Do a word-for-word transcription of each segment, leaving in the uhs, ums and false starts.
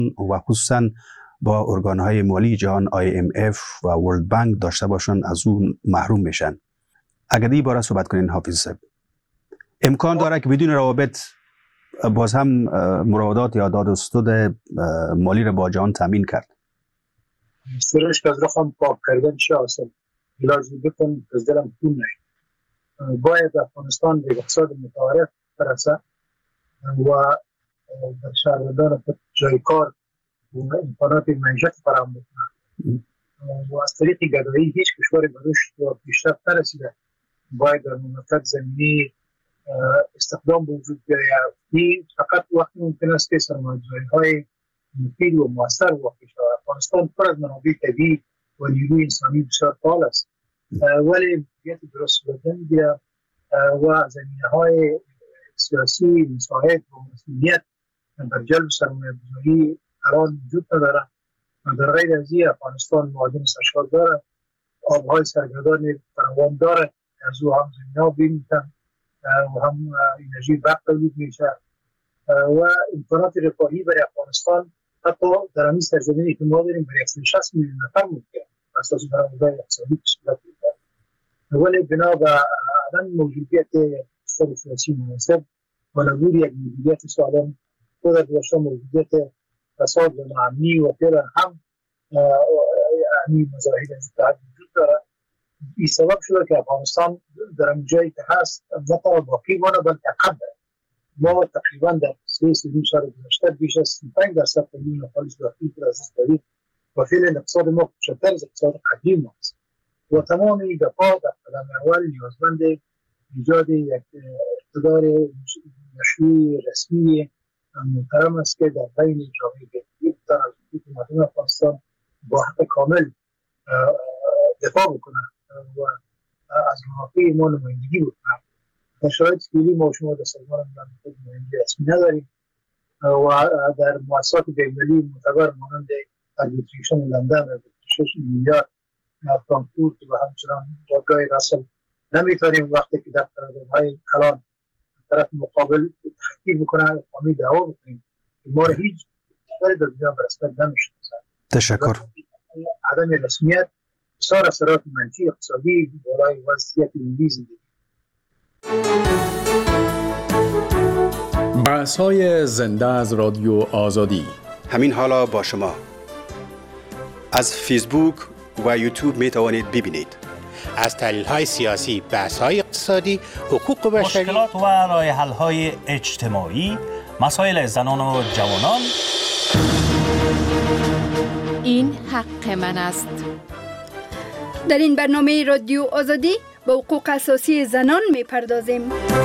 و خصوصا با ارگان‌های مالی جهان آی ام اف و ورلد بانک داشته باشن از اون محروم میشن. اگر این باره صحبت کنین حافظ صاحب. امکان داره که بدون روابط باز هم مراودات یا داد و ستد مالی را با جهان تامین کرد؟ سرش که از رخم پاک کردن چه اصلا لازم بکن از دلم خون نهید. باید افغانستان به اقتصاد متعارف برسه و در شهروندان جای کار و امکانات معیشت فراهم بکنه و از طریق گدایی هیچ کشور به رشد و پیشرفت نرسیده. باید در مملکت زمینی استخدام به وجود بیاید. این فقط وقتی ممکن است که سرمایه‌گذاری‌های مفید و مؤثر واقع شود. افغانستان پر از منابع طبیعی و نیروی انسانی بسیار فعال است، ولی مدیریت درست شدن و زمینه‌های سیاسی مساعد و مسئولیت در جلب سرمایه‌گذاری الان وجود ندارد. در غیر از این افغانستان معادن سرشار دارد، آبهای سرگردان فراوان دارد، از او هم زمینه‌ها بیمیتن و هم انرژی برق تولید میشه و امکانات رفاهی برای افغانستان حتی در همین سرزمینی که ما داریم برای صد و شصت میلیون نفر ممکن اساس برآورده اقتصادی به صورت می‌گیرد، ولی بنا به عدم موجودیت اقتصاد سیاسی مناسب و نبود یک مدیریت سالم و در داشته موجودیت فساد و ناامنی و فعلا هم همین مظاهر از اتحاد وجود دارد. این سبب شده که افغانستان در این جایی که هست نه تنها باقی مانه بلکه عقب دارد. ما تقریبا در سه سه سال گذشته بیش از سی و پنج درصد تولید خالص داخلی را از دست دادیم و فعلا اقتصاد ما کوچکتر از اقتصاد قدیم است و تمام این دفعات در قدم اول نیازمند ایجاد یک اقتدار مشروع رسمی محترم است که در بین جامعه بهایی بتوان از حقوق مردم افغانستان با حق کامل دفاع بکنه و از منافع ما نمایندگی بکنه. در شرایط فعلی ما شما در سازمان ملل نماینده رسمی نداریم و در مؤسسات بین‌المللی معتبر مانند اربیتریشن لندن و شش میلیارد فرانکفورت و همچنان جایگاه رسل نمیتونیم وقتی که در قراردادهای کلان طرف مقابل تحقیق بکنه قانونی دعوا بکنیم که ما را هیچ کشوری در دنیا به رسمیت نمی‌شناسد. تشکر. عدم رسمیت بسیار اثرات منفی اقتصادی برای وضعیت ملی زندگی. بحث‌های زنده از رادیو آزادی همین حالا با شما از فیسبوک و یوتیوب می توانید ببینید. از تحلیل‌های سیاسی، بحث‌های اقتصادی، حقوق بشری، مشکلات و راه‌حل‌های اجتماعی، مسائل زنان و جوانان. این حق من است. در این برنامه رادیو آزادی به حقوق اساسی زنان می‌پردازیم.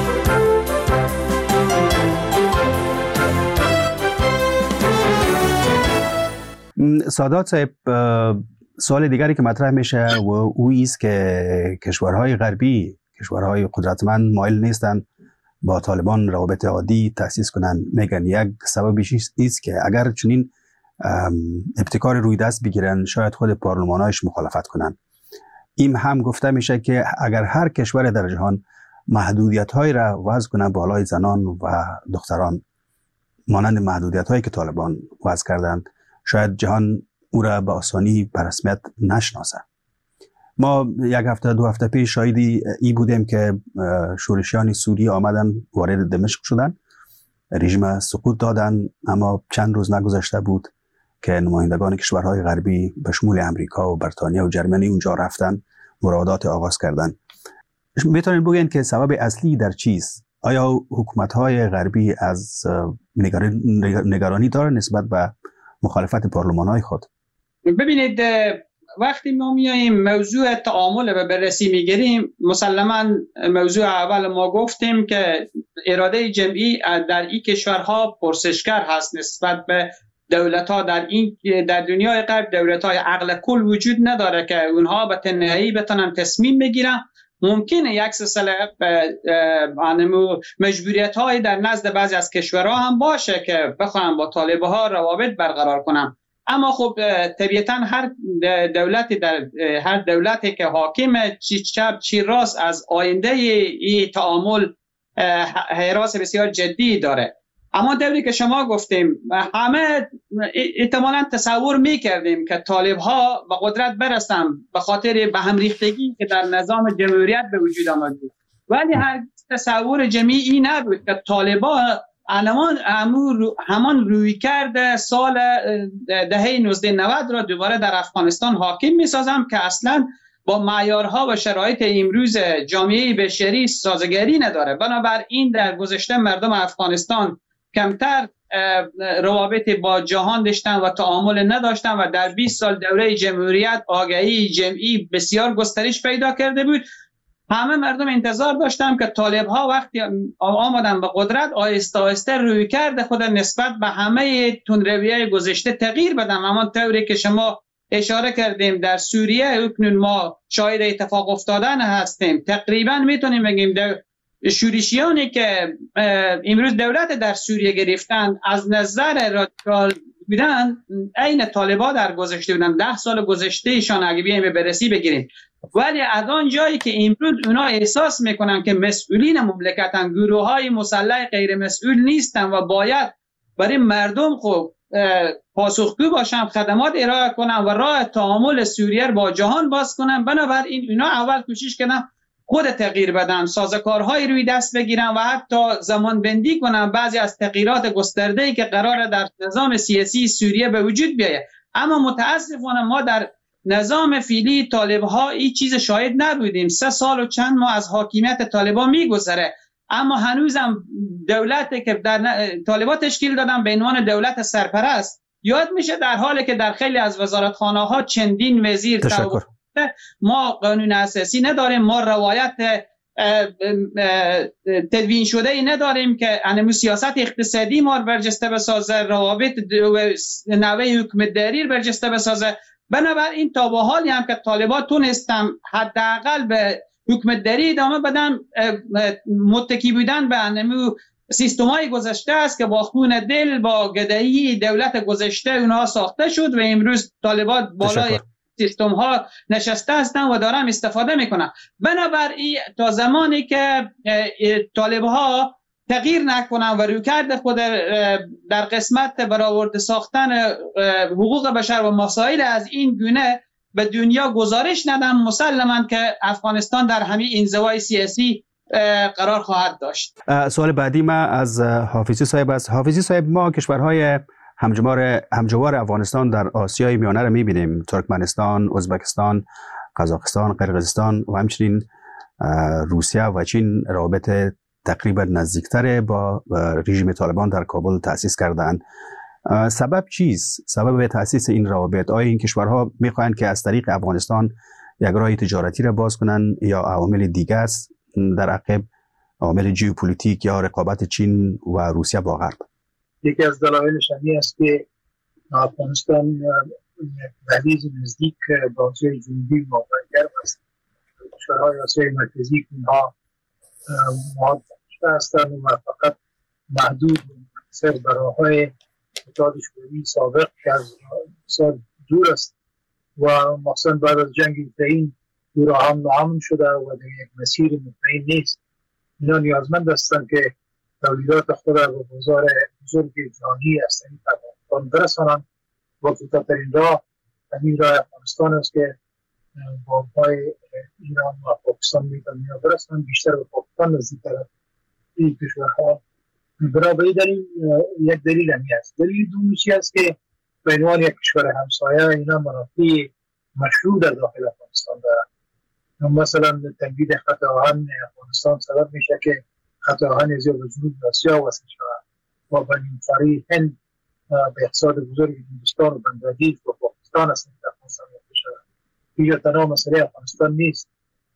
سادات صاحب، سوال دیگری که مطرح میشه و او است که کشورهای غربی، کشورهای قدرتمند مایل نیستند با طالبان روابط عادی تأسیس کنند. میگن یک سببش است که اگر چنین ابتکار روی دست بگیرن شاید خود پارلمانایش مخالفت کنند. این هم گفته میشه که اگر هر کشور در جهان محدودیت‌هایی را وضع کنه بالای زنان و دختران مانند محدودیت‌هایی که طالبان وضع کردند شاید جهان او را به آسانی به رسمیت نشناسه. ما یک هفته دو هفته پیش شاهدی ای بودیم که شورشیان سوریه آمدن وارد دمشق شدن، رژیم سقوط دادن، اما چند روز نگذشته بود که نمایندگان کشورهای غربی به شمول امریکا و بریتانیا و جرمنی اونجا رفتن، مراودات آغاز کردن. میتونید بگین که سبب اصلی در چیست؟ آیا حکومت‌های غربی از نگرانی داره نسبت به مخالفت پارلمان‌های خود؟ ببینید، وقتی ما میاییم موضوع تعامل و بررسی میگیریم، مسلماً موضوع اول ما گفتیم که اراده جمعی در این کشورها پرسشگر هست نسبت به دولت‌ها. در این در دنیای غرب دولت‌های عقل کل وجود نداره که اونها به تنهایی بتونن تصمیم بگیرن. ممکنه یک سلسله مجبوریت‌های در نزد بعضی از کشورها هم باشه که بخوان با طالب‌ها روابط برقرار کنن، اما خب طبیعتاً هر دولتی در هر دولتی که حاکم چی چپ چی راست از آینده این تعامل حراس بسیار جدی داره. اما دوری که شما گفتیم همه احتمالاً تصور میکردیم که طالب ها به قدرت برسن به خاطر به هم ریختگی که در نظام جمهوریت به وجود آمد بود، ولی هر تصور جمعی نبود که طالبا الان همان روی کرده سال دهه نوزده نود را دوباره در افغانستان حاکم میسازم که اصلا با معیارها و شرایط امروز جامعه بشری سازگاری نداره. بنابراین در گذشته مردم افغانستان کمتر روابط با جهان داشتن و تعامل نداشتن و در بیست سال دوره جمهوریت آگاهی جمعی بسیار گسترش پیدا کرده بود. همه مردم انتظار داشتن که طالب ها وقتی آمدن به قدرت آهسته آهسته روی کرده خود نسبت به همه تندروی‌های گذشته تغییر بدن. اما طوری که شما اشاره کردیم در سوریه اکنون ما شاهد اتفاق افتادن هستیم. تقریبا میتونیم بگیم شورشیانی که امروز دولت در سوریه گرفتن از نظر رادیکال بودن عین طالبان در گذشته بودن. ده سال گذشته ایشان اگه بیایم به بررسی بگیریم، ولی از آن جایی که امروز اونا احساس میکنن که مسئولین مملکتن، گروه های مسلح غیر مسئول نیستن و باید برای مردم خوب پاسخگو باشن، خدمات ارائه کنن و راه تعامل سوریه با جهان باز کنن. بنابراین اونا اول کوشش کردن خود تغییر بدن، سازوکارهای روی دست بگیرن و حتی زمان بندی کنن بعضی از تغییرات گسترده‌ای که قراره در نظام سیاسی سوریه به وجود بیاید. اما متاسفانه ما در نظام فعلی طالب‌ها این چیز شاهد نبودیم. سه سال و چند ماه از حاکمیت طالبان میگذره، اما هنوزم دولتی که در طالبان تشکیل دادن به عنوان دولت سرپرست یاد میشه، در حالی که در خیلی از وزارتخانه‌ها چندین وزیر تشکر. ما قانون اساسی نداریم، ما روایت تدوین شده ای نداریم که انمو سیاست اقتصادی ما برجسته بسازه، روابط نوع حکومتداری برجسته بسازه. بنابراین تا به حالی هم که طالبان تونستن حداقل به حکومتداری ادامه بدن، متکی بودن به انمو سیستم‌های گذشته است که با خون دل با گدایی دولت گذشته اونها ساخته شد و امروز طالبان بالای سیستم ها نشسته هستن و دارن استفاده میکنن. بنابراین تا زمانی که طالب ها تغییر نکنن و رویکرد خود در قسمت برآورده ساختن حقوق بشر و مسائل از این گونه به دنیا گزارش ندن، مسلماً که افغانستان در همین انزوای سیاسی قرار خواهد داشت. سوال بعدی ما از حافظی صاحب است. حافظی صاحب، ما کشورهای همجوار همجوار افغانستان در آسیای میانه را می‌بینیم: ترکمنستان، ازبکستان، قزاقستان، قرقیزستان و همچنین روسیه و چین روابط تقریبا نزدیکتر با رژیم طالبان در کابل تأسیس کردند. سبب چیست؟ سبب تأسیس این روابط؟ آیا این کشورها می‌خواهند که از طریق افغانستان یک راه تجارتی را باز کنند یا عوامل دیگر است در عقب، عوامل ژئوپلیتیک یا رقابت چین و روسیه با غرب؟ یکی از دلایلش این است که افغانستان دهلیز نزدیک با آسیای جنوبی واقع است. کشورهای آسیای مرکزی که اینها معاد هستند و فقط محدود و منحصر به راه‌های اتحاد شوروی سابق که از بسیار دور است و مخصوصا بعد از جنگ اوکراین دور هم ناامن شده و در یک مسیر مطمئن نیست. اینا نیازمند هستند که تولیدات خود را به بازار بزرگ جهانی از طریق افغانستان برسانند و کوتاه‌ترین راه همین راه افغانستان است که با پای ایران و پاکستان میتونن برسانند، بیشتر به پاکستان نزدیک‌تر این کشورها. برای دلیل یک دلیل همی است. دلیل دومی است که به عنوان یک کشور همسایه اینا منافع مشروع در داخل افغانستان دارند. مثلا تنبید خط آهن افغانستان سبب میشه که خط آهن از جنوب آسیا وصل شود و به نیمکره هند به اقتصاد بزرگ هندوستان و بنگلادیش و پاکستان است که افغانستان وصل شود. اینجا تنها مسئله افغانستان نیست،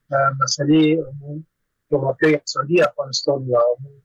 مسئله جغرافیای اقتصادی افغانستان و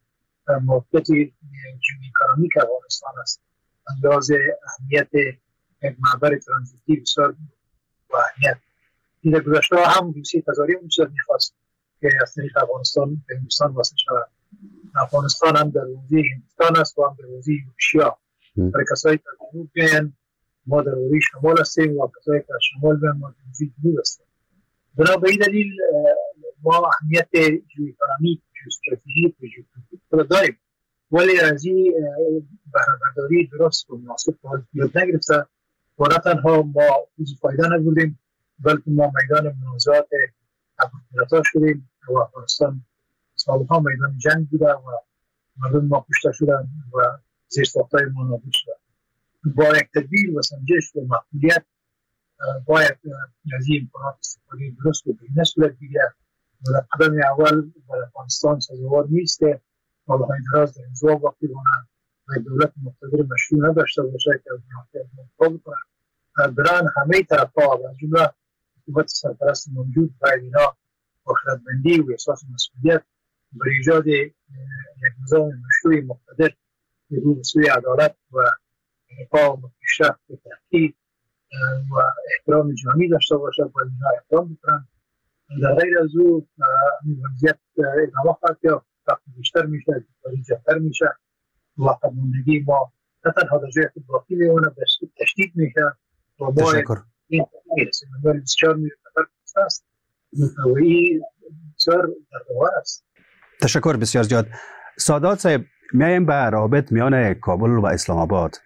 موقعیت جیواپولیتیک افغانستان است. انداز اهمیت یک معبر ترانزیتی بسیار با اهمیت. این در گذشته هم روسیه تظاهری اونچه میخواست که از طریق افغانستان به هندوستان وصل شود. افغانستان هم در حوزه هندوستان است و هم در حوزه روسیه. برای کسایی که جنوب بیاین ما در حوزه شمال هستیم و کسایی که شمال بیاین ما در حوزه جنوب هستیم. بنا به این دلیل ما اهمیت ژئواپولیتیک، ژئواستراتژیک و ژئوپولیتیک را داریم. ولی از این بهره‌برداری درست و مناسب یاد نگرفته و نه تنها ما چیزی فایده نبردیم بلکه ما میدان منازعات ابوالفضل شدیم و افغانستان سالها میدان جنگ بوده و مردم ما کشته شدن و زیرساخت‌های ما نابود شدن. با یک تدبیر و سنجش و مسئولیت باید از این امکانات استفاده درست و به صورت بگیرد و در قدم اول در افغانستان سزاوار نیست که سالهای دراز در انزوا باقی بماند و دولت مقتدر مشروع نداشته باشه که از منافع بکنند. برای همه طرف‌ها و از جمله حکومت سرپرست موجود باید اینا با خردمندی و احساس مسئولیت بر ایجاد یک نظام مشروع مقتدر که رو به سوی عدالت و رفاه و پیشرفت و تحقیق و احترام جهانی داشته باشه باید اینا احترام بکنند. در غیر از او این وضعیت ادامه خواهد یافت، وقت بیشتر میشه، دشواری جدتر میشه و قدماندگی ما نه تنها در جای خود باقی میمونه بلکه تشدید میشه و ما این میرسیم ولی بسیار میره است و این بسیار دردآور است. تشکر بسیار زیاد. سادات صاحب، میایم به روابط میان کابل و اسلام آباد.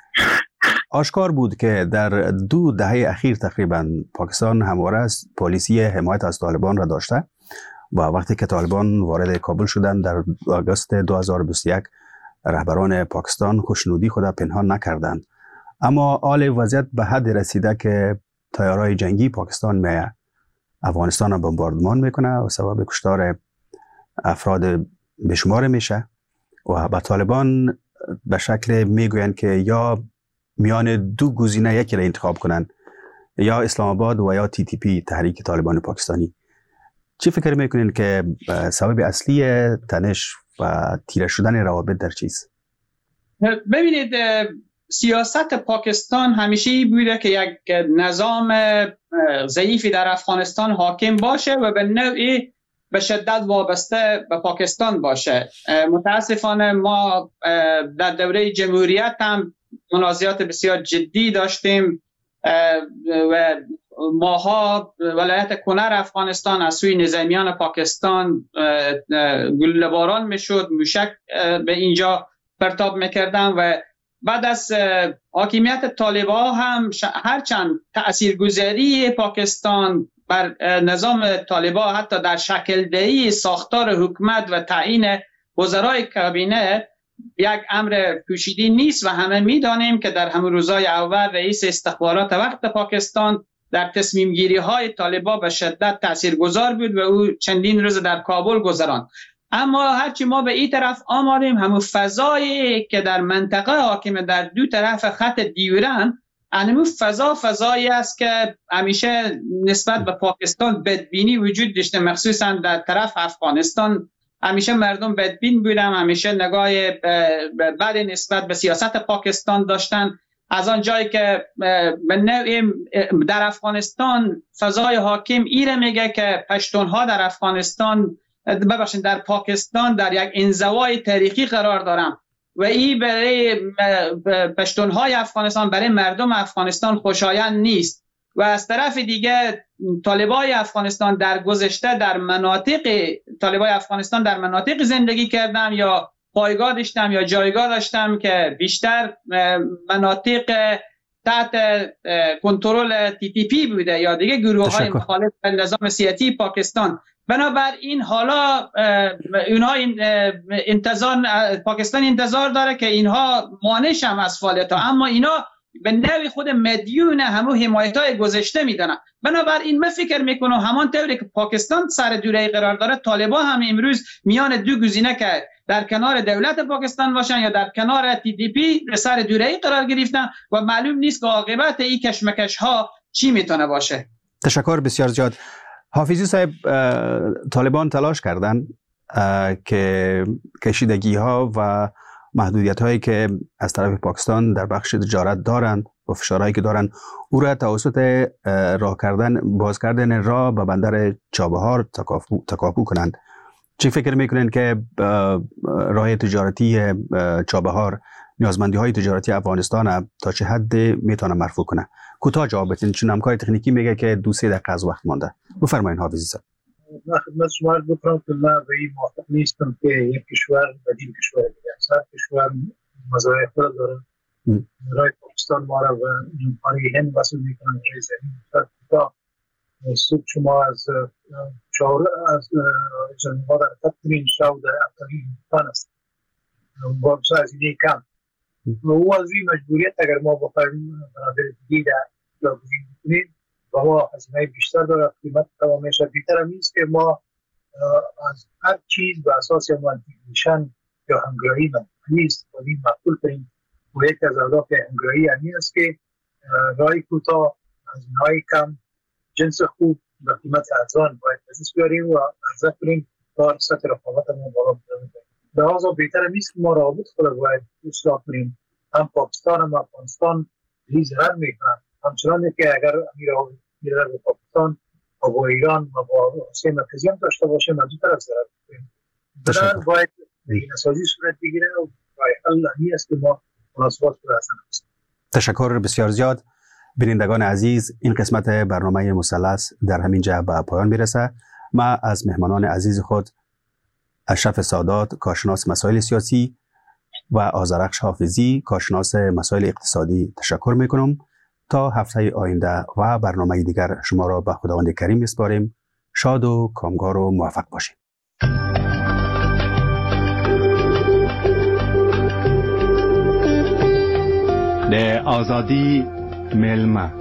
آشکار بود که در دو دهه اخیر تقریبا پاکستان همواره است پالیسی حمایت از طالبان را داشته و وقتی که طالبان وارد کابل شدند در آگوست دو هزار و بیست و یک رهبران پاکستان خوشنودی خود پنهان نکردند. اما حال وضعیت به حد رسیده که تیارهای جنگی پاکستان میه افغانستان را بمباردمان میکنه و سبب کشتار افراد بشمار میشه و به طالبان به شکل میگویند که یا میان دو گزینه یکی را انتخاب کنن، یا اسلام آباد و یا تی تی پی، تحریک طالبان پاکستانی. چی فکر میکنین که سبب اصلی تنش و تیره شدن روابط در چیست؟ ببینید، سیاست پاکستان همیشه بوده که یک نظام ضعیفی در افغانستان حاکم باشه و به نوعی به شدت وابسته به پاکستان باشه. متاسفانه ما در دوره جمهوریت هم منازعات بسیار جدی داشتیم و ماها ولایت کنر افغانستان از سوی نظامیان پاکستان گلوله باران میشد، موشک به اینجا پرتاب میکردن و بعد از حاکمیت طالبان هم هرچند تاثیرگذاری پاکستان بر نظام طالبان حتی در شکل دهی ساختار حکومت و تعیین وزرای کابینه یک امر پوشیده نیست و همه میدانیم که در همون روزهای اول رئیس استخبارات وقت پاکستان در تصمیم گیری های طالبان به شدت تاثیرگذار بود و او چندین روز در کابل گذراند. اما هرچی ما به این طرف آماریم، همون فضایی که در منطقه حاکم در دو طرف خط دیورن، همون فضا فضایی است که همیشه نسبت به پاکستان بدبینی وجود داشته، مخصوصا در طرف افغانستان همیشه مردم بدبین بودن، همیشه نگاه بد نسبت به سیاست پاکستان داشتن. از آن جایی که به نوعی در افغانستان فضای حاکم ایره میگه که پشتونها در افغانستان ببخشید در پاکستان در یک انزوای تاریخی قرار دارن و این برای پشتونهای افغانستان، برای مردم افغانستان خوشایند نیست. و از طرف دیگه طالبای افغانستان در گذشته در مناطق طالبای افغانستان در مناطق زندگی کردن یا پایگاه داشتن یا جایگاه داشتن که بیشتر مناطق تحت کنترل تی تی پی بوده یا دیگه گروه های مخالف نظام سیاسی پاکستان. بنابراین حالا اونها انتظار پاکستان انتظار داره که اینها مانع شن از فعالیت ها، اما اینا به نوع خود مدیون همون حمایت های گذشته میدونن. بنابراین من فکر میکنم همان طوری که پاکستان سر دوره قرار داره، طالبان هم امروز میان دو گزینه که در کنار دولت پاکستان باشن یا در کنار تی دی پی سر دوره قرار گرفتن و معلوم نیست که عاقبت این کشمکش ها چی میتونه باشه. تشکر بسیار زیاد. حافظی صاحب، طالبان تلاش کردن که کشیدگی ها و محدودیت هایی که از طرف پاکستان در بخش تجارت دارند و فشارهایی که دارند او را توسط راه کردن باز کردن راه به بندر چابهار تکاپو, تکاپو کنند. چی فکر میکنین که راه تجارتی چابهار نیازمندی های تجارتی افغانستان تا چه حد میتونه مرفوع کنه؟ کوتاه جواب بدین، چون همکار تکنیکی میگه که دو سه دقیقه از وقت مانده. بفرمایید حافظی صاحب. من خدمت شما عرض بکنم که من به این موافق نیستم که یک کشور بدیل کشور دیگر است. هر کشور مزایای خود داره. رای پاکستان ما را و پاره هند وصل میکنن رای زمین تا سود شما از شاور از جنوبا در تطمین شاو در اقتاقی هندوستان است با از اینه کم و او از این مجبوریت اگر ما بخواهیم برادر دیگه در جاگزین بکنیم و ما هزینه بیشتر داره قیمت تمامیش بیتر هم نیست که ما از هر چیز به اساس منطقیشن یا همگرایی منطقی استفادیم مقبول کنیم و یک از اهداف همگرایی همی است که رای کوتاه هزینه‌های کم جنس خوب به قیمت ارزان باید دست بیاریم و عرضه کنیم تا سطح رقابتمون بالا ببریم. لحاظا بهتر نیست که ما روابط خود باید اصلاح کنیم. هم پاکستان هم افغانستان هیچ ضرر میکنن. همچنان که اگر امیر به پاکستان و با ایران و با روسیه مرکزی هم داشته باشه ما دو طرف ضرر میکنیم. بنابراین باید نسازی صورت بگیره و راه حل همی است که ما مناسبات رو حسن هستیم. تشکر بسیار زیاد. بینندگان عزیز، این قسمت برنامه مثلث در همین جا به پایان میرسه. ما از مهمانان عزیز خود اشرف سادات کارشناس مسائل سیاسی و آذرخش حافظی کارشناس مسائل اقتصادی تشکر میکنم. تا هفته آینده و برنامه دیگر شما را به خداوند کریم میسپاریم. شاد و کامگار و موفق باشید. د آزادی میلمه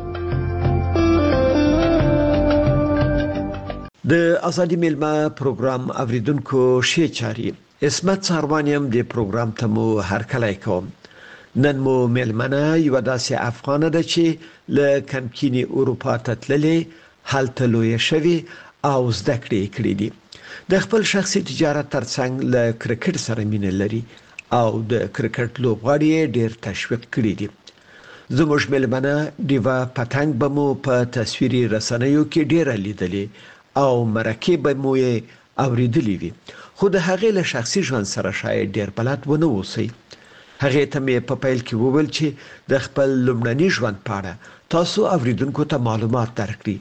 د آزادی میلمه پروګرام اوریدونکو شی چاري اسمت ساروانیم د پروګرام ته مو هرکلی کوم. نن مو میلمنه یو داسې افغانه ده چې له کمکینی اروپا ته تللې هلته لویه شوې او زده کړې کړې دي. د خپل شخصي تجارت ترڅنګ له کرکټ سره مینه لري او د کرکټ لوبغاړي ډېر تشویق کړي دي. زموږ میلمنه ډیوا پتنګ به مو په تصویري رسنیو کې ډېره لیدلې او مرکې به مو یې اوریدلې وي، خو د هغې له شخصي ژوند سره شاید ډېر بلد ونه اوسئ. هغې ته مې په پیل کې وویل چې د خپل لومړني ژوند په اړه تاسو اوریدونکو ته معلومات درکړي.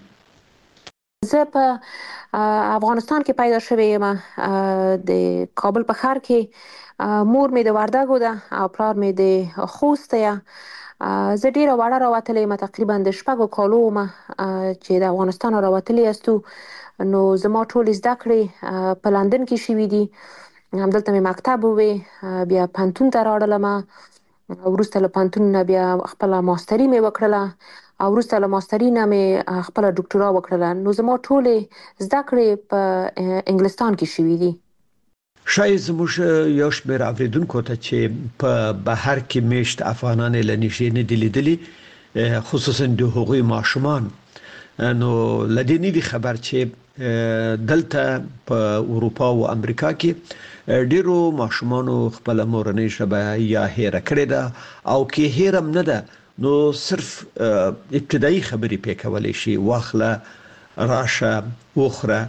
زه په افغانستان کې پیدا شوې یم، د کابل په ښار کې. مور مې د وردګو ده او پلار مې د خوست ده. زه ډیره وړه راوتلې یم، تقریبا د شپږو کالو وم چې د افغانستان راوتلې یاستو. نو زما ټولې زده کړې په لندن کې شوي دي. همدلته مې مکتب ووې، بیا پوهنتون ته راغلم. وروسته له پوهنتون نه بیا خپله ماستري مې وکړله او وروسته له ماستري نه مې خپله ډاکټورا وکړله. نو زما ټولې زده کړې په انګلستان کې شوي دي. شاید زموږ یو شمېر اوریدونکو ته چې په بهر کې میشت افغانان له نږدې نه دي لیدلي، خصوصا د هغوی ماشومان، نو له دې نه دي خبر چې دلته په اروپا او امریکا کې ډیرو ماشومانو خپل مورنۍ ژبه یا هېره کړې ده او کې هېره هم نه ده، نو صرف ابتدایي خبرې پې کولی شي، واخله، راشه، وخوره.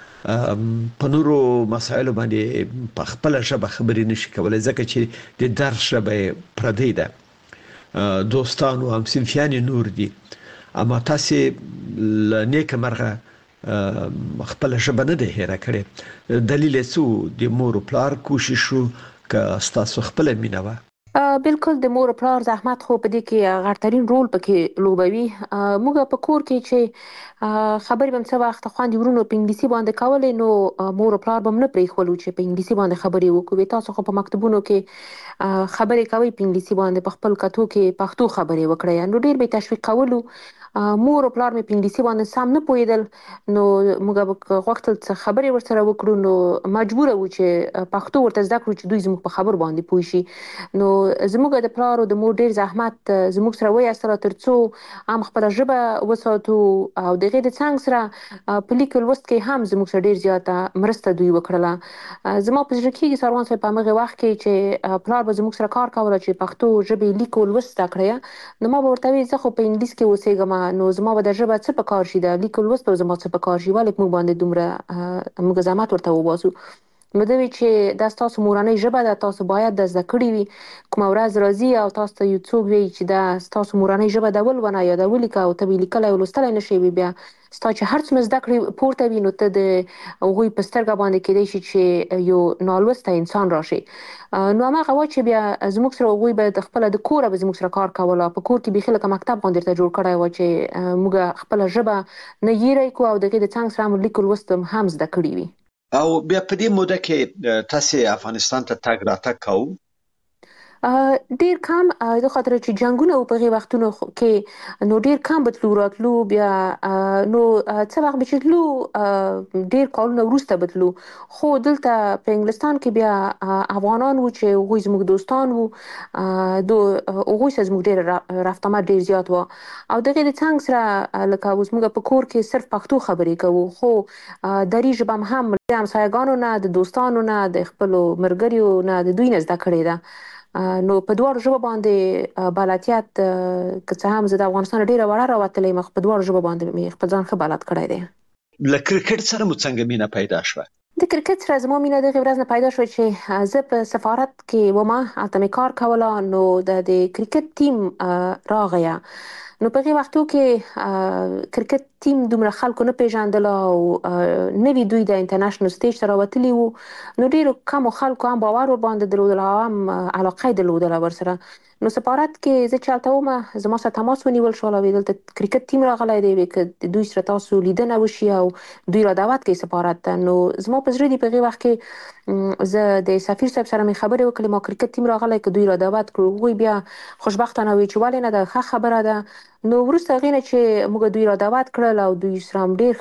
په نورو مسایلو باندې په خپله ژبه خبرې نشي کولی ځکه چې د درس ژبه پردۍ ده. دوستان او همصنفیان نور دي، اما تاسې له نیکه مرغه خپله ژبه نه ده هېره کړې. دلیل یې څه د مور و پلار کوشش و که ستاسو خپله مینه وه؟ بالکل د مور او پلار زحمت خو په دې کې غټرین رول پکې لوبوي. موږ په کور کې چې خبرې به هم څه وخت خویندې ورونو په انګلیسي باندې کولې، نو مور او پلار به هم نه پرېښولو چې په انګلیسي باندې خبرې وکړو. تاسو خو په مکتبونو کې خبرې کوئ په انګلیسي باندې، په خپل کتو کې پښتو خبرې وکړئ. نو ډېر به یې تشویق کولو. مور او پلار مې په انګلیسي باندې سم نه پوهېدل، نو موږ به غوښتل څه خبرې ورسره وکړو، نو مجبوره وو چې پښتو ورته زده کړو چې دوی زموږ په خبرو باندې پوه شي. نو زموږ د پلار او د مور ډېر زحمت زموږ سره وایستله تر څو هم خپله ژبه وساتو او د هغې د څنګ سره په لیک لوست کې هم زموږ سره ډېر زیاته مرسته دوی وکړله. زما په زړه کېږي سروان صاحب په همغې وخت کې چې پلار به زموږ سره کار کوله چې پښتو ژبې لیک او لوست زده کړی، نو ما به ورته ویل زه خو په انګلیس کې اوسېږم، نو زما به د ژبه څه په کار شي، د لیک او لوست به زما څه په کار شي، ولې موږ باندې دومره موږ زحمت ورته وباسو. نو دوی چې دا تاسو مورنۍ ژبه ده، تاسو باید د زده کړې وي. کومه ورځ راځي او تاسو ته یو څوک وي چې دا تاسو مورنۍ ژبه ده ولونه یا د ولیکه او ته لیکلای او لوستلای نشي، بیا ستا چې هر څومره زده کړې پورته وي نو ته د هغوی په سترګه باندې کېدای شي چې یو نالوسته انسان راشي. نو هماغه وا چې بیا زموږ سره هغوی به د خپله د کوره به زموږ سره کار کوله، په کور کې بیخي لکه مکتب غوندې ورته جوړ کړی و چې موږ خپله ژبه نه هیره کړو او د هغې د څنګ سره هم لیک لوست هم زده کړي وي. او بیا په دې موده کې تاسې افغانستان ته تګ راتګ کوو؟ ډیر کم، د خاطر چې جنگونه و په هغې وختونو کې نو ډیر کم به تلو راتلو. بیا نو څه وخت به چې تلو ډیر کالونه وروسته به تلو، خو دلته په انګلستان کې بیا افغانان و چې هغوی زموږ دوستان و، هغوی سره زموږ ډیر رفت آمد ډیر زیات و او د هغې د څنګ سره لکه اوس موږ په کور کې صرف پښتو خبرې کوو، خو دري ژبه هم د همسایګانو نه، د دوستانو نه، د خپلو ملګریو نه، د دوی نه زده کړې ده. نو په دواړو ژبه باندې بلدیت که څه هم زه د افغانستان ډیره وړه راوتلې یم، په دواړو ژبه باندې مې خپل ځان ښه بلد کړی دی. له کرکټ سره مو څنګه مینه پیدا شوه؟ د کرکټ سره زما مینه د هغې ورځ نه پیدا شوه چې زه په سفارت کې ومه، هلته مې کار کوله. نو د د کرکټ ټیم راغیه، نو په هغې وختو کې کرکټ ټیم دومره خلکو نه پیژندله او نوي دوی د انټرنیشنل سټیج ته راوتلي وو، نو ډېرو کمو خلکو هم باور ورباندې درلودل او هم علاقه یې درلودله ورسره. نو سفارت کې زه چې هلته ومه زما سره تماس ونیول شول او ویې دلته کرکټ ټیم راغلی دی، که دوی سره تاسو لیدنه وشي او دوی را دعوت کوي سفارت ته. نو زما په زړه دي په هغې وخت کې زه د سفیر صاحب سره مې خبرې وکړې، ما کرکټ ټیم راغلی که دوی را دعوت کړو. هغوی بیا خوشبختانه وی چې ولې نه، ده ښه خبره ده. نو وروسته هغې نه چې موږ دوی را دعوت کړل او دوی سره هم ډېر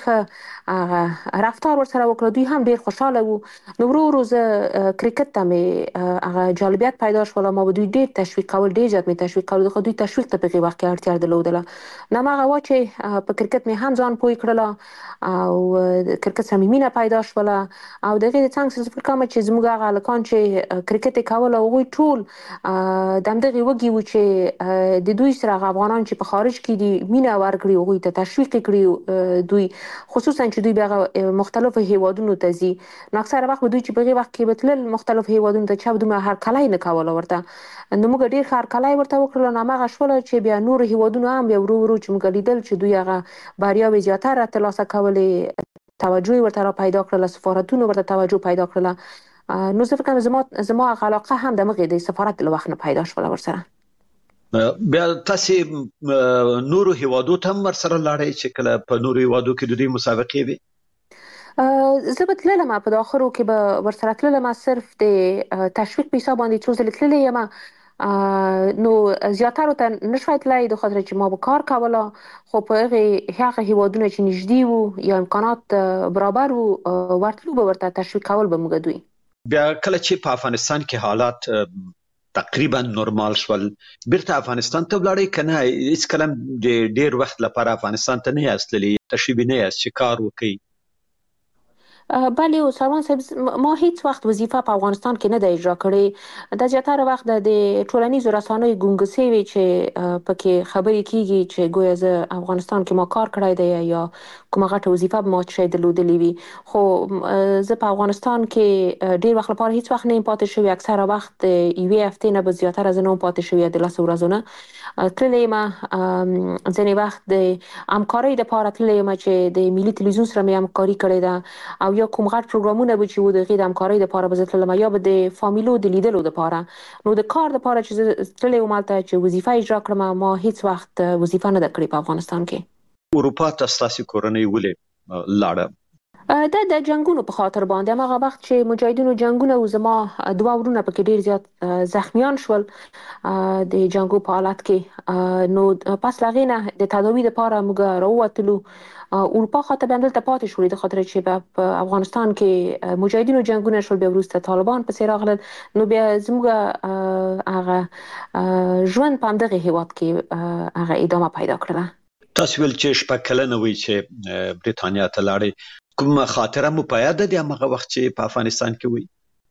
ښه رفتار ورسره وکړه، دوی هم ډېر خوشحاله وو. نو ورو ورو زه کرکټ ته مې هغه جالبیت پیدا شول، ما به دوی ډېر تشویق کول، ډېر زیات مې تشویق کول، خو دوی تشویق ته په هغې وخت کې اړتیا درلودله. نو هماغه وا چې په کرکټ مې هم ځان پوه کړله او کرکټ سره مې مینه پیدا شوله. او د هغې د څنګ سره زه فکر کوم چې زموږ هغه هلکان چې کرکټ یې کول هغوی ټول د همدغې وږي وو چې د دوی سره هغه افغانان چې په خارج کې دي مینه ورکړي، هغوی ته تشویق یې کړي، دوی خصوصا چې دوی بیا هغه مختلفو هیوادونو ته ځي. نو اکثره وخت به دوی چې په هغې وخت کې به تلل مختلفو هیوادونو ته، چا به دومره هرکلی نه کوله ورته. نو موږ ډېر ښه هرکلی ورته وکړل. نو هماغه شوله چې بیا نورو هیوادونو هم بیا ورو ورو چې موږ لیدل چې دوی هغه بریاوې زیاتره ترلاسه کولې، توجه یې ورته را پیدا کړله، سفارتونو ورته توجه پیدا کړله. نو زه فکر کوم زما زما هغه علاقه هم د مخې د سفارت له وخت نه پیدا شوله ورسره. بیا تاسې نورو هیوادو ته هم ورسره لاړئ چې کله په نورو هیوادو کې د دوی مسابقې وي؟ زه به تللم په داخلو کې به ورسره تللم، صرف د تشویق په حساب باندې څو ځلې تللې یم. نو زیاترو ته نشوی تللی د خاطر چې ما به کار کوله، خو په هغې هغه هیوادونه چې نږدې وو یا امکانات برابر وو ورتلو به ورته تشویق کول به موږ دوی. بیا کله چې په افغانستان کې حالات تقریبا نورمال شول، بیرته افغانستان ته ولاړئ که نه؟ هېڅکله هم د ډېر وخت لپاره افغانستان ته نه یاست تللي، تشریف نه یاست چې کار وکړئ؟ بله سروان صاحب، ما هیڅ وخت وظیفه په افغانستان کې نه ده اجرا کړې. د زیاتره وخت د ټولنیزو رسنیو ګونګسې وي چې پکې خبرې کیږي چې ګویا زه افغانستان کې ما کار کړی دی یا کومه غټه وظیفه به ما چې درلودلې وي. خو زه په افغانستان کې ډېر وخت لپاره هیڅ وخت نه یم پاتې شوې. اکثره وخت یوې هفتې نه به زیاتره زه نه وم پاتې شوې، د لسو ورځو نه تللې یم. ځینې وخت د همکارۍ دپاره تللې یم چې د ملي تلویزیون سره مې همکاري کړې ده، او یا کوم غټ پروګرامونه به چې وو د هغې د همکارۍ دپاره به زه تللم، یا به د فامیلو د لیدلو دپاره. نو د کار دپاره چې زه تللې وم هلته چې وظیفه اجرا کړم، ما هیڅ وخت وظیفه نه ده کړې په افغانستان کې. اروپا ته ستاسې کورنۍ ولې لاړه؟ دا د جنګونو په خاطر باندې. هماغه وخت چې مجاهدینو جنګونه و، زما دوه ورونه پکې ډېر زیات زخمیان شول د جنګو په حالت کې. نو پس له هغې نه د تداوي دپاره موږ راووتلو اروپا خواته، بیا همدلته پاتې شولو د خاطر چې په افغانستان کې مجاهدینو جنګونه شول، بیا وروسته طالبان پسې راغلل. نو بیا زموږ هغه ژوند په همدغې هېواد کې هغه ادامه پیدا کړله. تاسو ویل چې شپږ کلنه وئ چې برېټانیا ته لاړئ، کومه خاطره مو په یاد ده د هماغه وخت چې په افغانستان کې وئ؟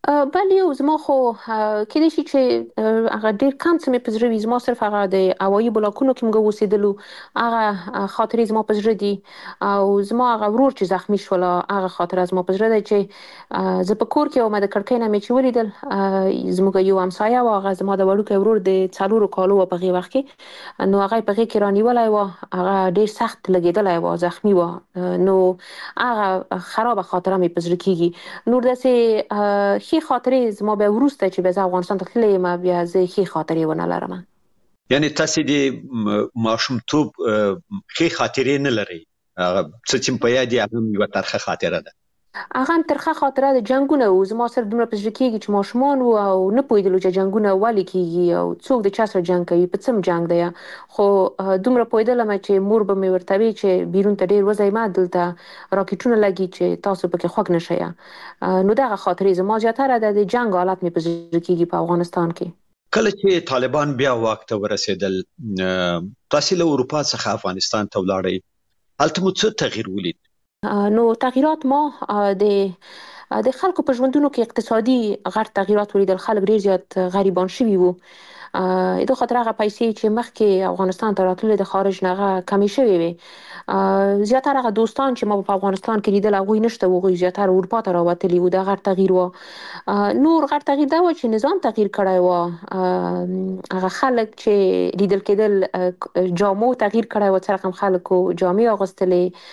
بله او زما خو کېدای شي چې هغه ډېر کم څه مې په زړه وي. زما صرف هغه د هوایي بلاکونو کې موږ اوسېدلو هغه خاطرې زما په زړه دي، او زما هغه ورور چې زخمي شول هغه خاطره زما په زړه ده چې زه په کور کې وم، د کړکۍ نه مې چې ولیدل زموږ یو همسایه و، هغه زما د وړوکی ورور د څلورو کالو و په هغې وخت کې، نو هغه یې په غېږ کې رانیولی و، هغه ډېر سخت لګېدلی و، زخمي و، نو هغه خرابه خاطره مې په زړه کېږي. نور داسې ښې خاطرې زما بیا وروسته چې بیا زه افغانستان ته تللې یم بیا زه ښې خاطرې ونه لرم. یعنی تاسې د ماشومتوب ښې خاطرې نه لرئ؟ هغه څه چې په یاد یې هغه هم یوه ترخه خاطره ده. هغه هم ترخه خاطره د جنګونه و. زما صرف دومره په زړه کېږي چې ماشومان وو او نه پوهېدلو چې جنګونه ولې کېږي او څوک د چا سره جنګ کوي، په څه جنګ دی، خو دومره پوهېدلم چې مور به مې ورته وي چې بیرون ته ډېر وځئ مه، دلته راکټونه لګي چې تاسو پکې خوږ نه شئ. نو دغه خاطرې زما زیاتره د جنګ حالت مې په زړه کېږي په افغانستان کې. کله چې طالبان بیا واک ته ورسېدل، تاسې له اروپا څخه افغانستان ته ولاړئ، هلته مو څه تغییر ولید؟ نو تغییرات ما د د خلکو په ژوندونو کې اقتصادي غټ تغییرات ولیدل. خلک ډېر زیات غریبان شوي وو، د خاطر هغه پیسې چې مخکې افغانستان ته راتللې د خارج نه هغه کمې شوې وې. زیاتره هغه دوستان چې ما په افغانستان کې لیدل هغوی نشته وو، هغوی زیاتره اروپا ته راوتلي وو. دا غټ تغییر و. نور غټ تغییر دا و چې نظام تغییر کړی و. هغه خلک چې لیدل کېدل جامو تغییر کړی و، څه رقم خلکو جامې اغوستلې.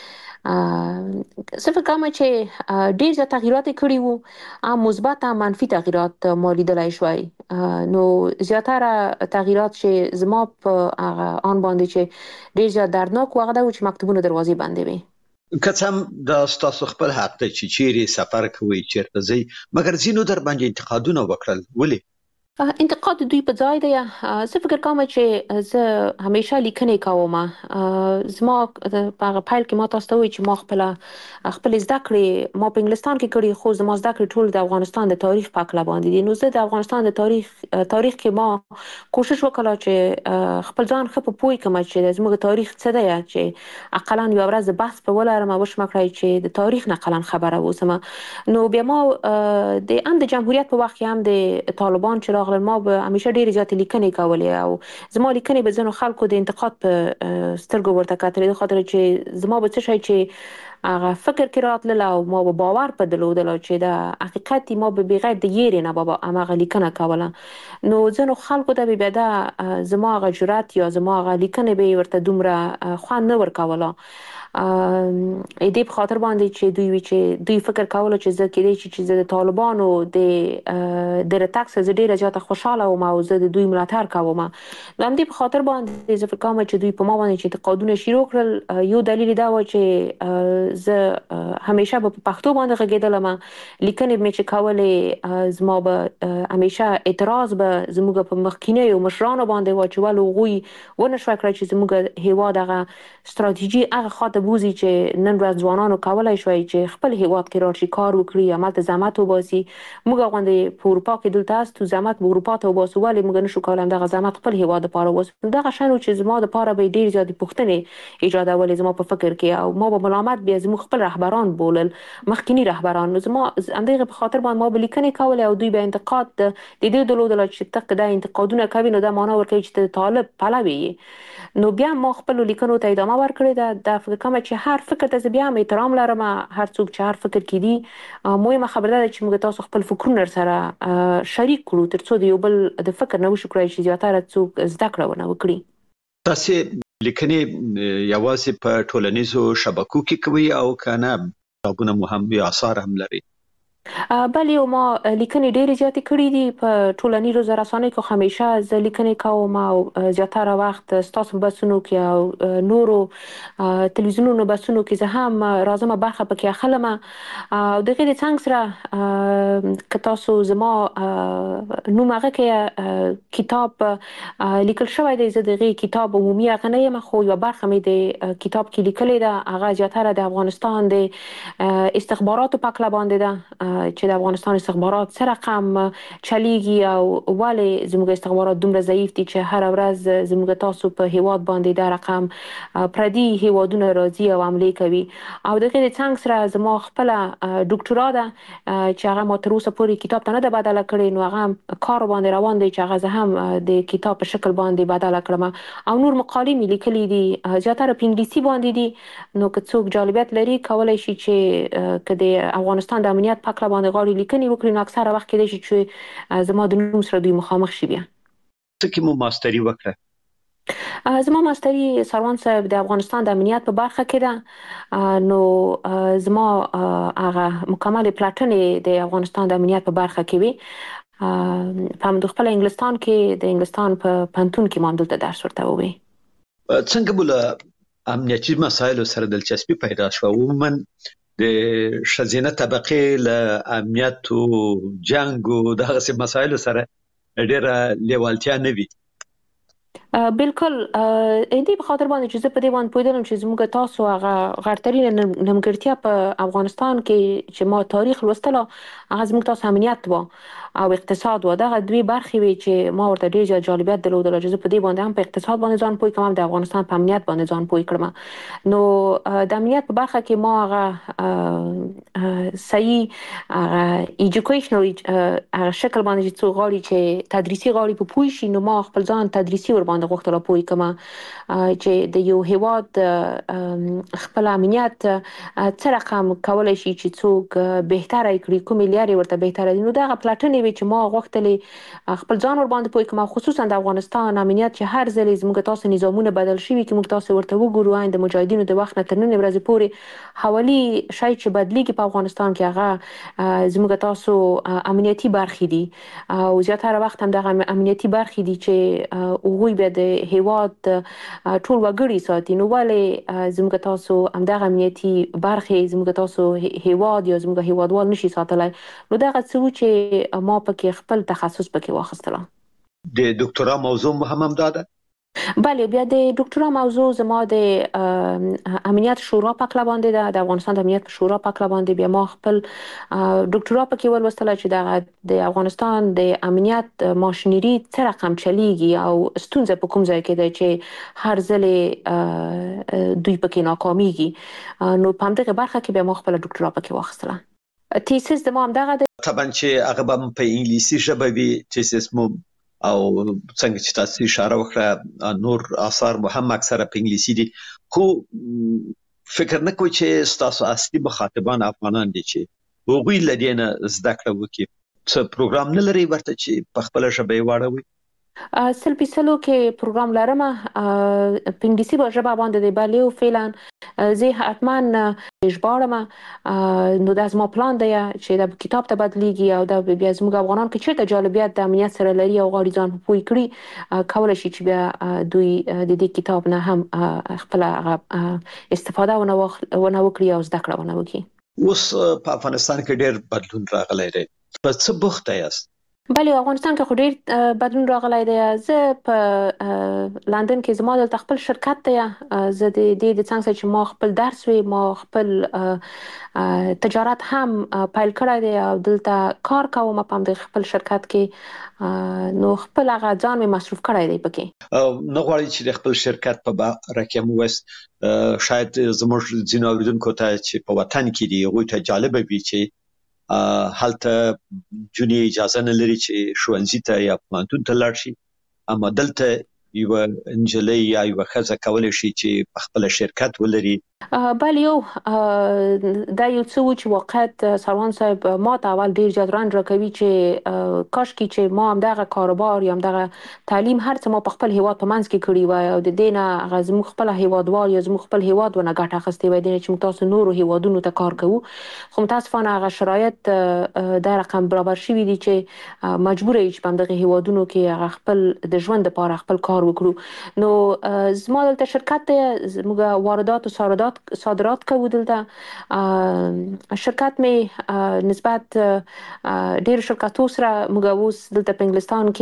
زه فکر کوم چې ډېر زیات تغییرات یې کړي وو، هم مثبت هم منفي تغییرات ما لیدلی شوی. نو زیاتره تغییرات چې زما په هغه آن باندې چې ډېر زیات دردناک و هغه دا و چې مکتوبونو دروازې بندې وې. که څه هم دا ستاسو خپل حق دی چې چیرې سفر کوئ، چیرته ځئ، مګر ځینو در باندې انتقادونه وکړل، ولې؟ انتقاد دوی په ځای دی. زه فکر کوم چې زه همیشه لیکنې کوم. زما په هغه پیل کې ما تاسو ته وویل چې ما خپله خپلې زده کړې ما په انګلستان کې کړي، خو زما زده کړې ټول د افغانستان د تاریخ په هکله باندې دي. نو زه د افغانستان د تاریخ تاریخ کې ما کوشش وکړه چې خپل ځان ښه په پوه کړم چې زموږ تاریخ څه دی، چې اقلا یوه ورځ بحث په ولرم، وشمه کړی چې د تاریخ نه اقلا خبره واوسم. نو بیا ما د هم د جمهوریت په وخت کې هم د طالبان چې ما به همیشه ډېرې زیاتې لیکنې کولې، او زما لیکنې به ځینو خلکو د انتقاد په سترګو ورته کتلې، د خاطر چې زما به څه شی چې هغه فکر کې راتلل او ما به باور په درلودل چې د حقیقت ما به بغیر د یېرې نه به هماغه لیکنه کوله. نو ځینو خلکو ته به بیا دا زما هغه جرأت یا زما هغه لیکنې به یې ورته دومره خوند نه ورکوله. دې په خاطر باندې چې دوی وی چې دوی فکر کولو چې زه کېدای شي چې زه د طالبانو د د راتګ څخه زه ډېره زیاته خوشحاله وم او زه د دوی ملاتړ کوم. د همدې په خاطر باندې زه فکر کوم چې دوی په ما باندې چې انتقادونه شروع کړل، یو دلیل دا و چې زه همیشه به په پښتو باندې غږېدلم. لیکنې مې چې کولې زما به همیشه اعتراض به زموږ په مخکینیو مشرانو باندې و چې ولې هغوی ونه شوی کړی چې زموږ هېواد هغه ستراتیژي هغه خواته بوزي چې نن ورځ ځوانانو کولی شوی چې خپل هېواد کې راشي، کار وکړي، هملته زحمت وباسي. موږ غوندې په اروپا کې دلته هستو، زحمت به اروپا ته وباسو، ولې موږ نشو کولی همدغه زحمت خپل هېواد دپاره وباسو؟ دغه شیان و چې زما دپاره به یې ډېرې زیاتې پوښتنې ایجادولې زما په فکر کې، او ما به ملامت بیا زموږ خپل رهبران بولل، مخکیني رهبران. نو زما همدغې په خاطر باندې ما به لیکنې کولې او دوی به انتقاد د دې درلودله چې ته دا انتقادونه کوي نو دا معنا ورکوي چې ته د طالب پلوی یې. نو بیا ما خپلو لیکنو ته ادامه ورکړې ده. دا فکر کوم چې هر فکر ته زه بیا هم احترام لرم، هر څوک چې هر فکر کې دي. مهمه خبره ده چې موږ تاسو خپل فکرونه سره شریک کړو تر څو د یو بل د فکر نه وشو کړی چې زیاتره څوک زده کړه ونه وکړي. تاسې لیکنې یوازې په ټولنیزو شبکو کې کوئ او که نه کتابونه مو هم یا آثار هم لرئ؟ بله، او ما لیکنې ډېرې زیاتې کړي دي په ټولنیزو رسنیو کې. همیشه زه لیکنې کوم او زیاتره وخت ستاسو په بحثونو کې او نورو تلویزیونونو بحثونو کې زه هم راځم برخه پکې اخلم. او د هغې د څنګ سره که تاسو زما نوم هغه کې کتاب لیکل شوی دی، زه د هغې کتاب عمومي هغه نه یم، خو یوه برخه مې د کتاب کې لیکلې ده. هغه زیاتره د افغانستان د استخباراتو په هکله باندې ده. چې د افغانستان استخبارات سره رقم چلیږي او ولې زموږ استخبارات دومره ضعیف دي چې هر ورځ زموږ تاسو په هیواد باندې د رقم پردي هیوادونه راځي او حمله کوي. او دغه د څنګه سره زما خپل ډاکټرا ده چې هغه ما تر اوسه پورې کتاب ته نه ده بدله کړې، نو هغه کار باندې روان دی چې هغه زه هم د کتاب په شکل باندې بدله کړم او نور مقالې مې لیکلي دي زیاتره په انګلیسي باندې دي. نو که څوک جالبیت لري کولای شي چې که د افغانستان د امنیت په اړه باندې غواړي لیکنې وکړي، نو اکثره وخت کې دی چې زما د نوم سره دوی مخامخ شي. بیا څه کې مو ماستری وکړه؟ زما ماستری سروان صاحب د افغانستان د امنیت په برخه کې ده. نو زما هغه مکمل پلاټنې د افغانستان د امنیت په برخه کې وي. په همدغه خپل انګلستان کې د انګلستان په پنتون کې ما دلته درس ورته ووي. څنګه بوله امنیتي مسایلو سره دلچسپي پیدا شوه؟ عموما د ښځینه طبقې له امنیت او جنګ او دغسې مسایلو سره ډېره لیوالتیا نه وي. بالکل دې په خاطر باندې چې زه په دې باندې پوهېدلم چې زموږ تاسو هغه غړترینه نیمګړتیا په افغانستان کې چې ما تاریخ لوستله هغه زموږ تاسو امنیت و او اقتصاد و. دغه دوی برخې وي چې ما ورته ډېر زیات جالبیت درلودله چې زه په دې باندې هم په اقتصاد باندې ځان پوه کړم، هم د افغانستان په امنیت باندې ځان پوه کړم. نو د امنیت په برخه کې ما هغه صحیح ایجوکیشنل هغه شکل باندې چې څوک غواړي چې تدریسي غواړي په پوه شي، نو ما خپل ځان تدریسي ور باندې غوښتله پوه کړم چې د یو هیواد خپل امنیت څه رقم کولای شي چې څوک بهتره کړي، کومې لارې ورته بهتره دي. نو دغه پلاټنې وي چې ما غوښتلې خپل ځان ور باندې پوه کړم، خصوصا د افغانستان امنیت چې هر ځل زموږ تاسو نظامونه بدل شوي چې موږ تاسو ورته وګورو د مجاهدینو د وخت نه تر نن ورځې پورې حوالي شای چې بدلیږي په افغانستان کې هغه زموږ تاسو امنیتي برخې دي او زیاتره وخت هم دغه امنیتي برخې دي چې هغوی به د هیواد ټول وګړي ساتي. نو ولې زموږ تاسو همدغه امنیتي برخې زموږ تاسو هیواد یا زموږ هیوادوال نشي ساتلی؟ نو دغه څه و چې ما پکې خپل تخصص پکې واخیستله. د ډاکټرا موضوع هم همدا ده؟ بله، بیا د ډاکټرا موضوع زما د امنیت شورا په اړه باندې ده، د افغانستان د امنیت شورا په اړه باندې. بیا ما خپل ډاکټرا پکې ولوستله چې د د افغانستان د امنیت ماشینري څه رقم چلیږي او ستونزه په کوم ځای کې ده چې هر ځل دوی پکې ناکامیږي. نو په همدغه برخه کې بیا ما خپل ډاکټرا پکې واخیستله. تیسیس د ما همدغه ده. طبعا چې هغه به په انګلیسي ژبه وي تیسیس مو، او څنګه چې تاسو اشاره وکړه نور آثار مو هم اکثره په انګلیسي دي، خو فکر نه کوئ چې تاسو اصلي مخاطبان افغانان دي چې هغوی له دې نه زده کړه وکړي؟ څه پروګرام نه لري ورته چې په خپله ژبه یې واړوي؟ سل په سلو کې پروګرام لرم په انګلیسي ژبه باندې دی، بله او فعلا زه حتما ژباړم. نو دا زما پلان دی چې دا کتاب ته بدلیږي او دا بیا زموږ افغانان کې چېرته جالبیت د امنیت سره لري او غواړي ځان پوه کړي، کولی شي چې بیا دوی د دې کتاب نه هم خپله استفاده ونه وکړي او زده کړه ونه وکړي. اوس په افغانستان کې ډېر بدلون راغلی دی، په څه بوخته یاست؟ بله، افغانستان کې خو ډېر بدلون راغلی دی. زه په لندن کې زما دلته خپل شرکت دی. زه د دې د څنګ چې ما خپل درس وی، ما خپل تجارت هم پیل کړی دی او دلته کار کوم په همدغه خپل شرکت کې. نو خپل هغه ځان مې مصروف کړی دی پکې. نه غواړئ چې د خپل شرکت په باره کې هم ووایاست؟ شاید زموږ ځینو اورېدونکو ته چې په وطن کې دي هغوی ته جالبه وي چې هلته جونې اجازه نه لري چې ښوونځي ته یا پوهنتون ته لاړ شي، اما دلته یوه نجلۍ یا یوه ښځه کولی شي چې په خپله شرکت ولري. بله، یو دا یو څه و چې واقعیت سروان صاحب ما ته اول ډېر زیات رنج راکوي چې کاشکې چې ما همدغه کاروبار یا همدغه تعلیم هر څه ما په خپل هیواد په منځ کې کړي وای او د دې نه هغه زموږ خپله هیوادوال یا زموږ خپل هیواد ونه ګټه اخیستې وای، د نه چې موږ تاسو نورو هیوادونو ته کار کوو. خو متاسفانه هغه شرایط دا رقم برابر شوي دي چې مجبوره یو چې په همدغه هیوادونو کې هغه خپل د ژوند لپاره خپل کار وکړو. نو زما دلته شرکت دی، زموږ واردات او صادرات صادرات کوو دلته. شرکت می نسبت ډېر شرکتو سره موږ اوس دلته په انګلستان